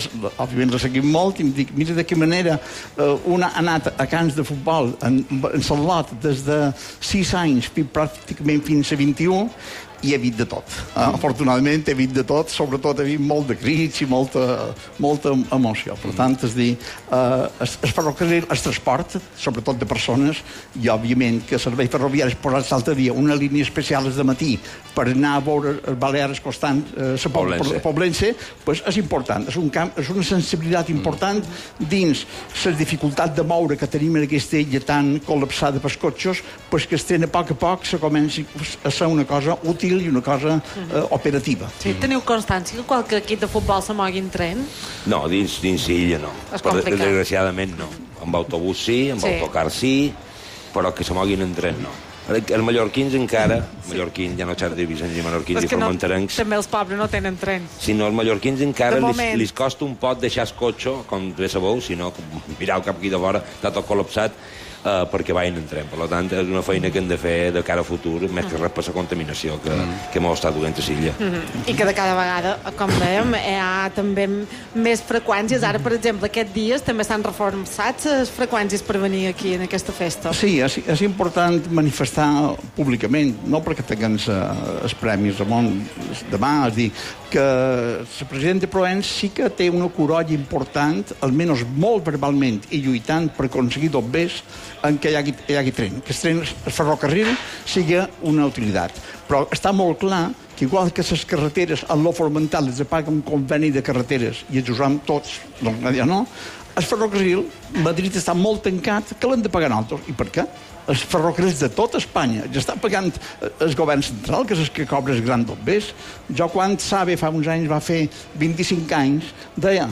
òbviament la seguim molt, i em dic, mira de quina manera una ha anat a camps de futbol en Salot des de 6 anys pràcticament fins a 21, i he vist de tot. Afortunadament he vist de tot, sobretot he vist molt de crits i molta emoció. Per tant, és dir, el ferrocarril, el transport, sobretot de persones, i òbviament que serveis ferroviaris posats l'altre dia una línia especial de matí per anar a veure els Balears costant Poblense, és important. És una sensibilitat important dins la dificultat de moure que tenim en aquesta illa tan col·lapsada pels cotxes, que a poc se comenci a ser una cosa útil i una cosa operativa. Sí, teniu constància que qualque equip de futbol se mogui en tren? No, dins l'illa no. Desgraciadament no. Amb autobús sí, amb autocar sí, però que se moguin en tren no. Els mallorquins encara, mallorquins, ja no xerro de Vicenç i mallorquins i formenterencs... També els pobres no tenen tren. Si no, els mallorquins encara li costa un pot deixar el cotxe, com bé sabeu, si no, mireu cap aquí de vora, està tot col·lapsat, perquè vagin en tren. Per tant, és una feina que hem de fer de cara a futur, més que res per la contaminació que m'ha estat duent a l'illa. I que de cada vegada, com dèiem, hi ha també més freqüències. Ara, per exemple, aquests dies també s'han reforçat les freqüències per venir aquí en aquesta festa. Sí, és important manifestar públicament, no perquè tinguem els premis Ramon demà, és dir, que la presidenta Provenç sí que té una corolla important, almenys molt verbalment, i lluitant per aconseguir tot bés en què hi hagi tren, que el ferrocarril sigui una utilitat. Però està molt clar que igual que les carreteres a lo Formental es paga un conveni de carreteres i ens usam tots, no? El ferrocarril, Madrid està molt tancat, que l'han de pagar nosaltres. I per què? Els ferrocarrils de tota Espanya ja està pagant el govern central, que és el que cobra els grans bombers. Jo, quan Sabe fa uns anys va fer 25 anys, deia,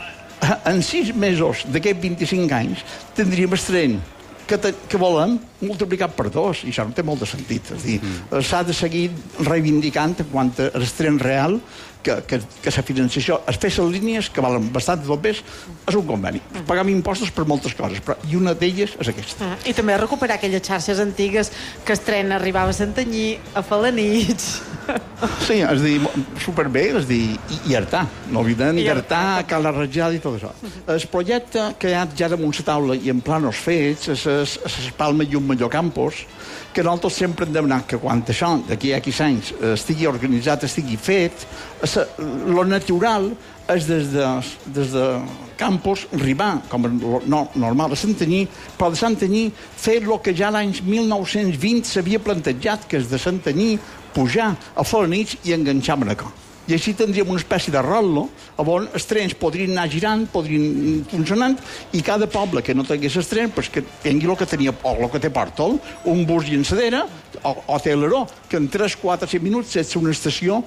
en 6 mesos d'aquests 25 anys tindríem el tren que volem multiplicat per 2, i això no té molt de sentit. És dir, s'ha de seguir reivindicant en quant al tren real que la financiació es fes les línies que valen bastant de bombers, és un conveni. Pagam impostos per moltes coses, i una d'elles és aquesta. I també recuperar aquelles xarxes antigues que el tren arribava a Santanyí, a Felanitx... Sí, és dir, superbé, és dir, i Artà, no oblidem d'Artà, Cala Rajada i tot això. El projecte que hi ha ja damunt la taula i en planos fets és Palma i un Major Campos, que nosaltres sempre hem demanat que quan això, d'aquí a 15 anys, estigui organitzat, estigui fet, lo natural és des de Campos arribar, com normal, a Santanyí, però de Santanyí fer el que ja l'any 1920 s'havia plantejat, que és de Santanyí pujar a Felanitx i enganxar a Manacor. I així tindríem una espècie de rotllo on els trens podrien anar girant, podrien funcionant, i cada poble que no tingués el tren, que tingui el que tenia, o el que té Pòrtol, un bus llançadera, o té l'Aró, que en 3, 4, 5 minuts és una estació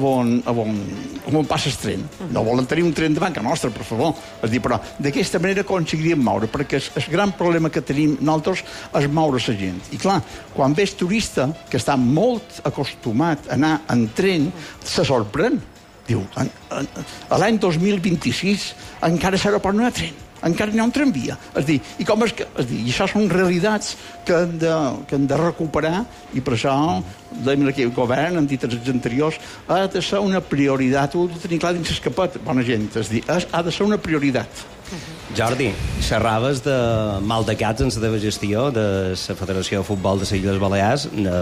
on passa el tren. No volen tenir un tren de banca nostra, per favor. És dir, però d'aquesta manera aconseguiríem moure, perquè el gran problema que tenim nosaltres és moure la gent. I clar, quan ves turista, que està molt acostumat a anar en tren, se sorprèn. Diu, l'any 2026 encara s'aeroport no hi ha tren, encara n'hi ha un tramvia. És dir, i com és que... És dir, i això són realitats que hem de recuperar, i per això dèiem aquí el govern, han dit els anteriors, ha de ser una prioritat, ho he de tenir clar dins l'escapet, bona gent, és dir, ha de ser una prioritat. Jordi, xerraves de maldecats en la teva gestió de la Federació de Futbol de les Illes Balears.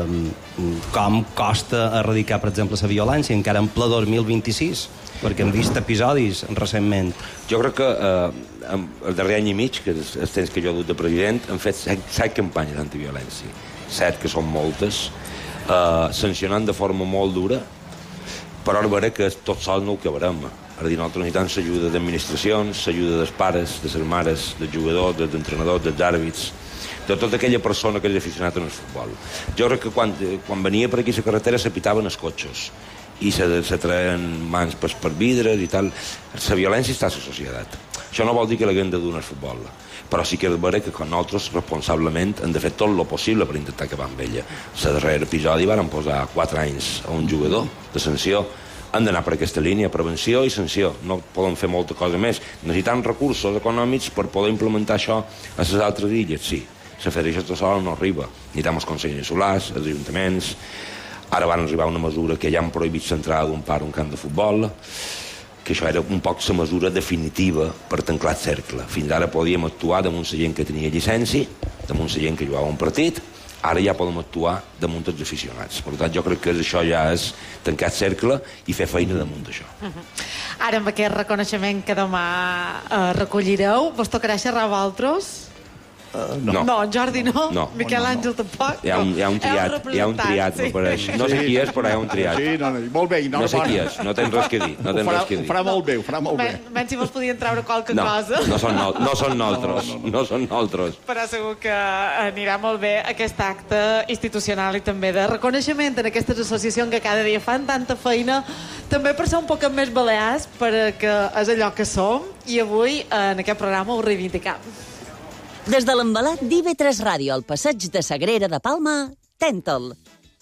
Com costa erradicar, per exemple, la violència encara en ple 2026? Perquè hem vist episodis recentment. Jo crec que el darrer any i mig, que és el temps que jo he dut de president, hem fet 7 campanyes d'antiviolència. 7, que són moltes, sancionant de forma molt dura, però ara veuré que tot sol no ho acabarem. Ara dir, nosaltres necessitem l'ajuda d'administracions, l'ajuda dels pares, de les mares, dels jugadors, dels entrenadors, dels àrbits, de tota aquella persona que és aficionat en el futbol. Jo crec que quan venia per aquí a la carretera s'apitaven els cotxes i se traien mans per vidres i tal. La violència està a la societat. Això no vol dir que l'haguem de donar al futbol, però sí que és vera que nosaltres responsablement hem de fer tot el possible per intentar acabar amb ella. El darrer episodi van posar 4 anys a un jugador de sanció. Han d'anar per aquesta línia, prevenció i sanció. No poden fer molta cosa més. Necessitem recursos econòmics per poder implementar això a les altres illes, sí. La Federació de Sol no arriba. Necessitem els consells insulars, els ajuntaments. Ara van arribar una mesura que ja han prohibit l'entrada d'un parc a un camp de futbol. que això era un poc la mesura definitiva per tancar el cercle. Fins ara podíem actuar damunt la gent que tenia llicència, damunt la gent que jugava un partit, ara ja podem actuar damunt els aficionats. Per tant, jo crec que això ja és tancar el cercle i fer feina damunt d'això. Ara, amb aquest reconeixement que demà recollireu, vos tocarà xerrar a vosaltres? No. No, en Jordi no? No. Miquel Àngel tampoc? Hi ha un triat, m'apareix. No sé qui és, però hi ha un triat. Sí, molt bé. No sé qui és, no tens res que dir. Ho farà molt bé, Menys si vos podien treure qualque cosa. No són nosaltres. Però segur que anirà molt bé aquest acte institucional i també de reconeixement en aquestes associacions que cada dia fan tanta feina, també per ser un poc més balears, perquè és allò que som, i avui en aquest programa ho reivindicam. Des de l'embalat d'IV3 Ràdio al passeig de Sagrera de Palma, Tèntol.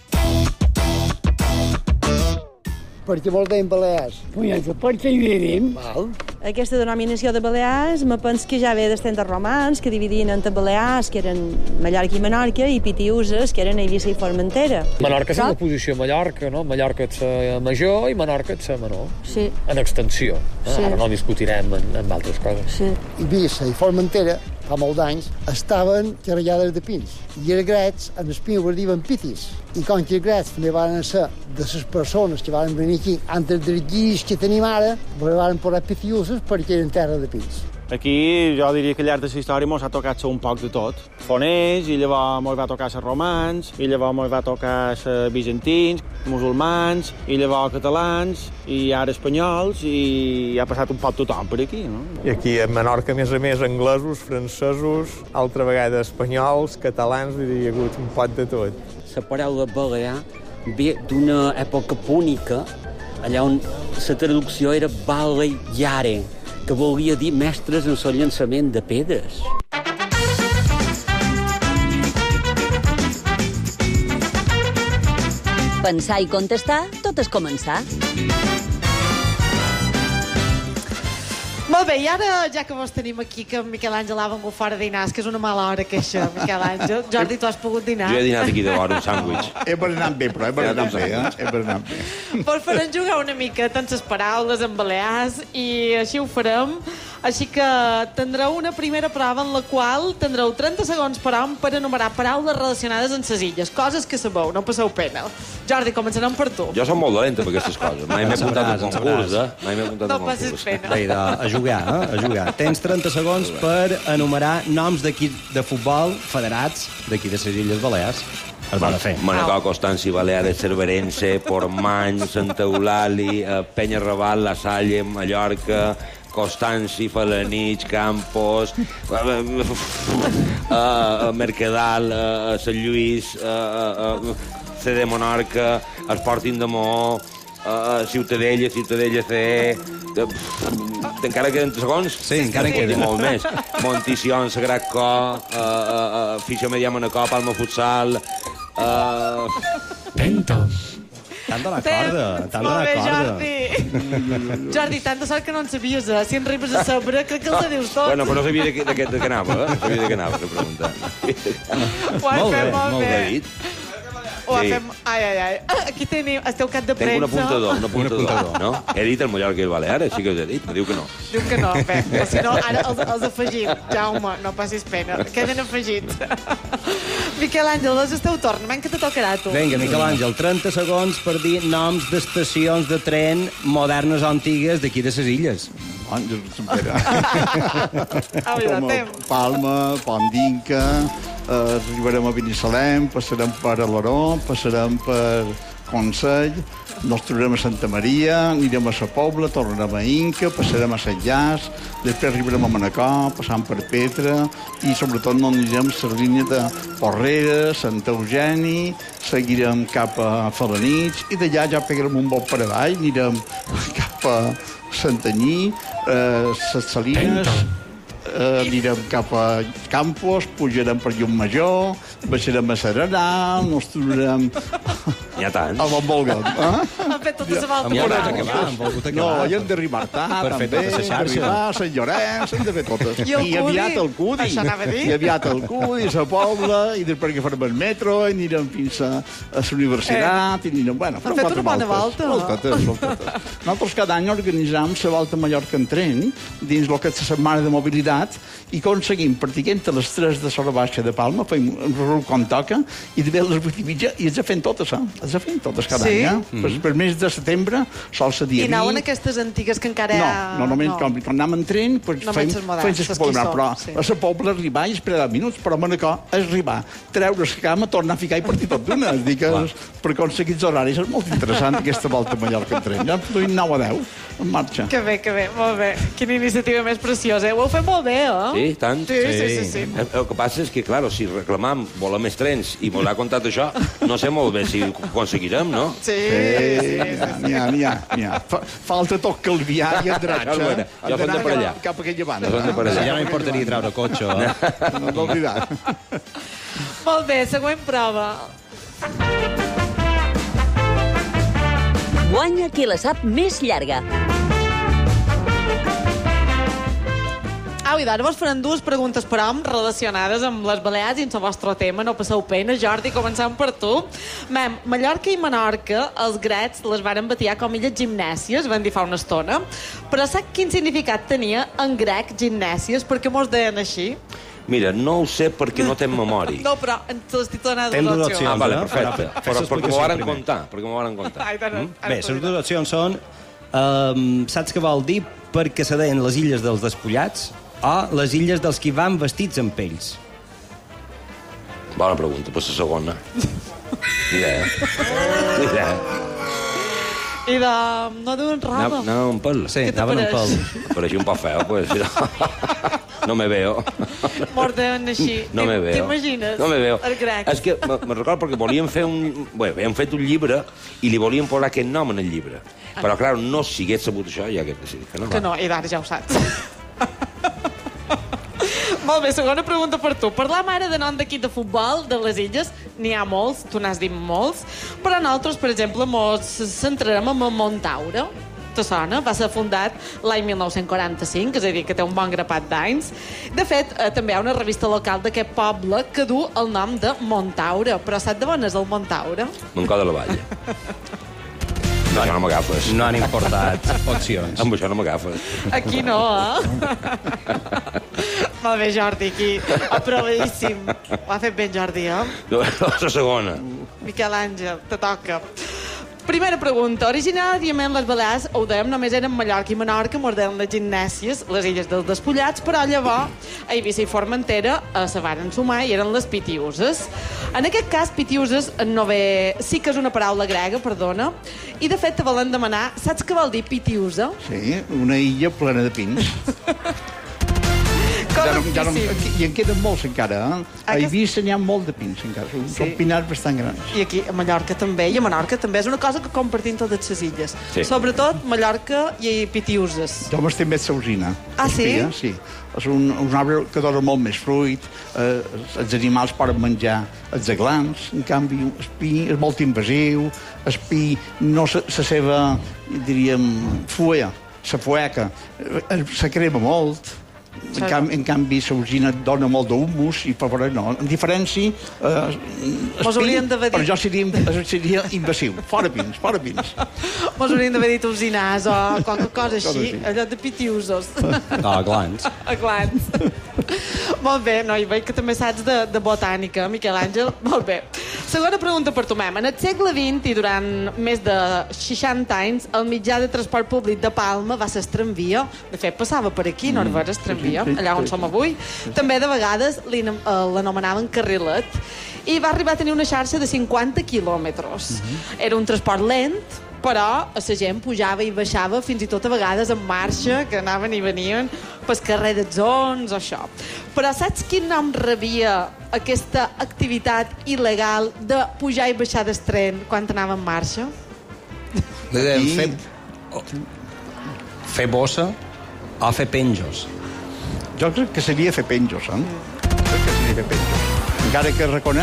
Perquè vol dir en Balears. Perquè hi vivim. Aquesta denominació de Balears me penso que ja ve dels temps romans, que dividien entre Balears, que eren Mallorca i Menorca, i Pitiuses, que eren Eivissa i Formentera. Menorca és la posició Mallorca, no? Mallorca és la major i Menorca és la menor. Sí. En extensió. Sí. Ara no discutirem en altres coses. Sí. Eivissa i Formentera, fa molts anys, estaven carregades de pins. I els grecs, en els pins ho diuen pitis. I com que els grecs també van ser de les persones que van venir aquí, antes dels guis que tenim ara, van posar pitiuses perquè eren terra de pins. Aquí jo diria que al llarg de la història mos ha tocat un poc de tot. Foners, i llavors mos va tocar els romans, i llavors mos va tocar els bizantins, musulmans, i llavors catalans, i ara espanyols, i ha passat un poc tothom per aquí, no? I aquí a Menorca, a més, anglesos, francesos, altra vegada espanyols, catalans, hi ha hagut un pot de tot. La paraula balear ve d'una època púnica, allà on la traducció era baleare, que volia dir mestres en el llançament de pedres. Pensar i contestar, tot és començar. Molt bé, i ara, ja que vos tenim aquí, que en Miquel Àngel ha vengut fora a dinar, que és una mala hora que això, Miquel Àngel. Jordi, tu has pogut dinar? Jo he dinat aquí de vora, un sàndwich. He berenat bé, però he berenat bé. Vos farem jugar una mica amb les paraules en balears i així ho farem. Així que tindreu una primera prova en la qual tindreu 30 segons per hom per enumerar paraules relacionades amb les illes, coses que sabeu, no passeu pena. Jordi, començarem per tu. Jo som molt dolent amb aquestes coses. Mai m'he apuntat a concurs, No passis pena. A jugar. Tens 30 segons per enumerar noms d'equips de futbol federats d'aquí de les Illes Balears. Es va de fer. Manacor, Constanci, Baleares, Cerverense, Portmany, Santa Eulàlia, Penyarrabal, La Salle, Mallorca, Constanci, Falanich, Campos, Mercadal, Sant Lluís, CD Menorca, Sporting de Maó, Ciutadella C, encara queden segons? Sí, encara queden. Molt més. Montición, Sagrat Cor, Fisio Media Manacor, Palma Futsal... Tèntol. T'han donat corda. Molt bé, Jordi. Jordi, tanta sort que no en sabies, Si en arribes a sobre, crec que els dius tot. Bueno, però no sabia de què anava, No sabia de què anava, la pregunta. Ho has fet molt bé. Dit. Ho fem... Ai. Aquí tenim el teu cap de premsa. Tinc un apuntador, no? He dit el Mallorca i el Baleares, sí que us he dit, no diu que no. Diu que no, bé, o si no, ara els afegim. Jaume, no passis pena, queden afegits. Miquel Àngel, és el teu torn, que te tocarà a tu. Vinga, Miquel Àngel, 30 segons per dir noms d'estacions de tren modernes o antigues d'aquí de les illes. Palma, Pont d'Inca, arribarem a Binissalem, passarem per Alaró, passarem per Consell, nos trobarem a Santa Maria, anirem a la Pobla, tornarem a Inca, passarem a Sant Llàs, després arribarem a Manacor, passant per Petra, i sobretot no anirem a la línia de Porrera, Sant Eugeni, seguirem cap a Falanich, i d'allà ja pegarem un vol per avall, anirem cap a Santanyí, les Salines, anirem cap a Campos, pujarem per Llumajor, baixarem a Serenà, nos trobarem N'hi ha tants. a Montbolgot. fet tota la volta. Han volgut acabar. No, i hem d'arribar tard, per fer tota la xarxa. d'arribar a Sant Llorenç, hem de fer totes. I aviat el Cudi. Això anava a dir. I aviat el Cudi, la Pobla, i després que farem el metro, i anirem fins a la universitat, i anirem... Bueno, han fet una bona volta. Voltetes. Nosaltres cada any organitzam la Volta a Mallorca en tren, dins el que és la setmana de mobilitat, i aconseguim, partint a les 3 de Sola Baixa de Palma, fem un quan toca, i de bé a les 8 i mitja, i ens fem totes, Els fem totes cada any, Per mes de setembre, sol ser dia 20. I anaven aquestes antigues que encara... No, normalment, quan anem en tren, fem les Pobla, però a la Pobla arribar i esperar 10 minuts, però a Manacor és arribar, treure la cama, tornar a ficar i partir tot d'una. Dic que per aconseguir els horaris és molt interessant aquesta Volta a Mallorca en tren. Ja hem produït 9 a 10 en marxa. Que bé, molt bé. Quina iniciativa més preciosa. Ho heu fet molt bé, Sí, tant. Sí. El que passa és que, clar, si reclamam voler més trens i m'ho ha contat això, no sé molt bé si ho aconseguirem, no? Sí. N'hi ha. Falta tot calviar i endratxa. Jo som de per allà. Cap a aquella banda. Ja no m'importaria treure cotxe. No t'oblidar. Molt bé, següent prova. Guanya qui la sap més llarga. I ara vos faran dues preguntes per hom relacionades amb les Balears i amb el vostre tema. No passeu pena. Jordi, començant per tu. Mallorca i Menorca, els grecs les varen batiar com illes gimnèsies, van dir fa una estona. Però sap quin significat tenia en grec gimnèsies? Per què mos deien així? Mira, no ho sé perquè no tenc memòria. No, però te l'estic donant dues opcions. Vale, perfecte. Però perquè m'ho varen contar. Bé, les dues opcions són... saps què vol dir perquè se deien les illes dels despullats o les illes dels qui van vestits amb pells? Bona pregunta, però la segona. Ni idea. I de... no duen roba. Anaven amb pèl. Sí, anaven amb pèl. Pareixia un poc feo, pues. No me veo. Morden així. No me veo. T'imagines? No me veo. El grec. És que me recordo perquè volíem fer un... Bé, hem fet un llibre i li volíem posar aquest nom en el llibre. Però, clar, no si hagués sabut això, ja que no. Que no, i d'ara ja ho saps. Molt bé, segona pregunta per tu. Parlam ara de nom d'equip de futbol de les illes. N'hi ha molts, tu n'has dit molts. Però nosaltres, per exemple, ens centrarem en el Montaure. Te sona? Va ser fundat l'any 1945, és a dir, que té un bon grapat d'anys. De fet, també hi ha una revista local d'aquest poble que du el nom de Montaure. Però saps d'on és el Montaure? Montcó de la Vall. No, això no m'agafes. No han importat opcions. Amb això no m'agafes. Aquí no, Molt bé, Jordi, aquí. Aprovadíssim. Ho ha fet ben, Jordi, La segona. Miquel Àngel, te toca. Primera pregunta. Originàriament les Balears, ho dèiem, només eren Mallorca i Menorca, mos deien les gimnèsies, les illes dels despullats, però llavors a Eivissa i Formentera se varen sumar i eren les Pitiuses. En aquest cas, Pitiuses sí que és una paraula grega, perdona, i de fet te volen demanar, saps què vol dir Pitiusa? Sí, una illa plena de pins. I en queden molts encara, A Eivissa n'hi ha molt de pins encara, són pinars bastant grans. I aquí a Mallorca també, i a Menorca també. És una cosa que compartim totes les illes. Sobretot Mallorca i Pitiuses. Jo m'estic més sausina. Ah, sí? Sí. És un arbre que dona molt més fruit, els animals poden menjar els aglans, en canvi el pi és molt invasiu, el pi no la seva, diríem, la fueca, se crema molt. En canvi, l'orgina dona molt d'humus i per veure, no. En diferència, per jo seria invasiu. Fora pins. Mos hauríem d'haver dit usinars o qualque cosa així, allò de Pitiusos. Glans. Molt bé, no, i veig que també saps de botànica, Miquel Àngel. Molt bé. Segona pregunta per tu, En el segle XX i durant més de 60 anys, el mitjà de transport públic de Palma va ser el tramvia. De fet, passava per aquí, no era el tramvia, allà on som avui. També de vegades l'anomenaven carrilet. I va arribar a tenir una xarxa de 50 quilòmetres. Era un transport lent, però la gent pujava i baixava fins i tot a vegades en marxa, que anaven i venien pel carrer dels Ons o això. Però saps quin nom rebia aquesta activitat il·legal de pujar i baixar del tren quan anava en marxa? Fer bossa o fer penjos? Jo crec que seria fer penjos, Encara que reconec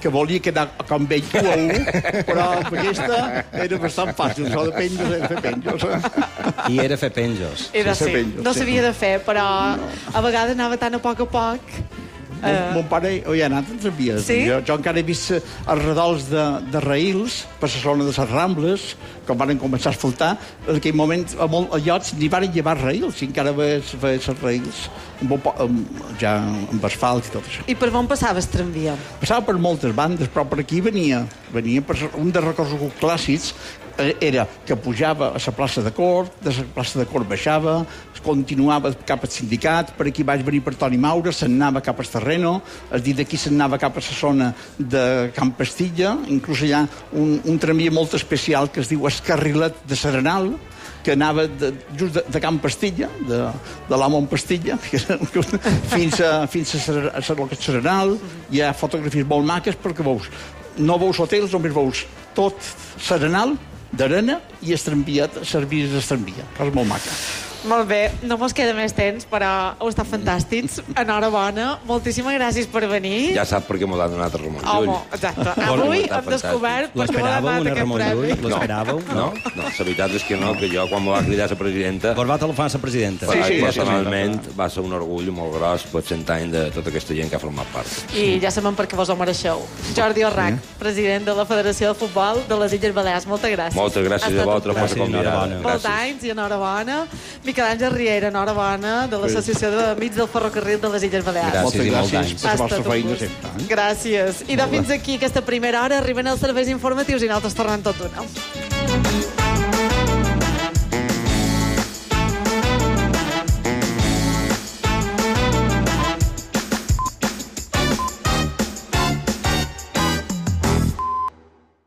que volia quedar com ell 1-1, però amb aquesta era bastant fàcil, això de penjos era fer penjos. I era fer penjos. Era sí, no s'havia de fer, però a vegades anava tan a poc. Mon pare hi ha anat en tramvies. Sí? Jo encara he vist els redols de raïls per la zona de les Rambles, quan van començar a asfaltar. En aquell moment, a molts llocs n'hi van llevar raïls, i encara veus els raïls ja amb asfalt i tot això. I per on passava el tramvia? Passava per moltes bandes, però per aquí venia per un dels recorreguts clàssics era que pujava a la plaça de Cort, de la plaça de Cort baixava, continuava cap al sindicat, per aquí vaig venir per Toni Maura, se'n anava cap al Terreno, es dit d'aquí se'n anava cap a la zona de Camp Pastilla, inclús hi ha un tramvia molt especial que es diu Escarrilet de Serenal, que anava just de Camp Pastilla, de l'Amon Pastilla, fins a Serenal. Hi ha fotografies molt maques perquè no veus hotels, només veus tot Serenal, d'arena i servir d'estranvia. Cosa molt maca. Molt bé, no mos queda més temps, però heu estat fantàstics. Enhorabona, moltíssimes gràcies per venir. Ja sap per què m'ho ha donat Ramon Llull. Home, exacte. Avui hem descobert per què m'ho ha donat aquest premi. L'esperàveu? No, la veritat és que no, que jo quan m'ho va cridar la presidenta... Vos va telefar la presidenta. Personalment va ser un orgull molt gros per 100 anys de tota aquesta gent que ha format part. I ja sabem per què vos ho mereixeu. Jordi Orrac, president de la Federació de Futbol de les Illes Balears. Moltes gràcies. Moltes gràcies a vosaltres per convidar. Molts anys i enhorabona. Miquel Àngel Riera, enhorabona, de l'Associació d'Amics del Ferrocarril de les Illes Balears. Gràcies i molts anys. Ha estat un gust. Gràcies. I fins aquí aquesta primera hora. Arriben els serveis informatius i nosaltres tornem tot d'una.